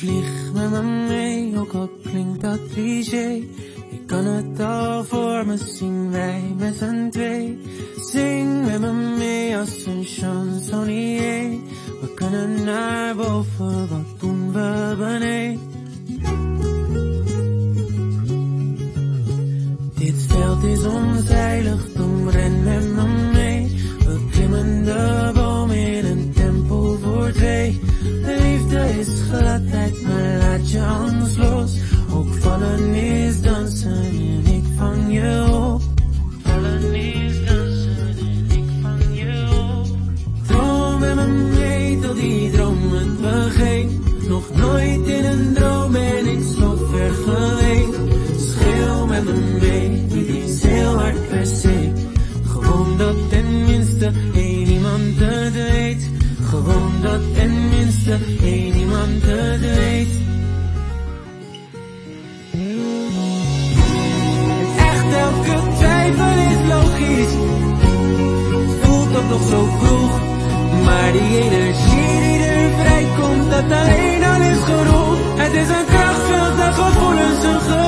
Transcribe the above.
Vlieg met me mee, ook al klinkt dat cliché. Ik kan het al voor me zien, wij met z'n twee. Zing met me mee als een chansonnier. We kunnen naar boven, wat doen we beneden? Dit veld is ons heiligdom, ren met me mee. We klimmen de boom in een tempo voor twee. De liefde is gladheid, maar laat je anders los. Ook vallen is dansen en ik vang je op. Vallen is dansen en ik vang je op. Droom met me mee tot die droom het begint. Nog nooit in een droom ben ik zo ver geweest. Schreeuw met me mee, dit is heel hard per se. Gewoon dat tenminste één iemand het weet. Gewoon dat tenminste één iemand het weet. Echt elke twijfel is logisch. Het voelt toch nog zo vroeg. Maar die energie die er vrijkomt, dat alleen al is genoeg. Het is een krachtveld dat gevoelens een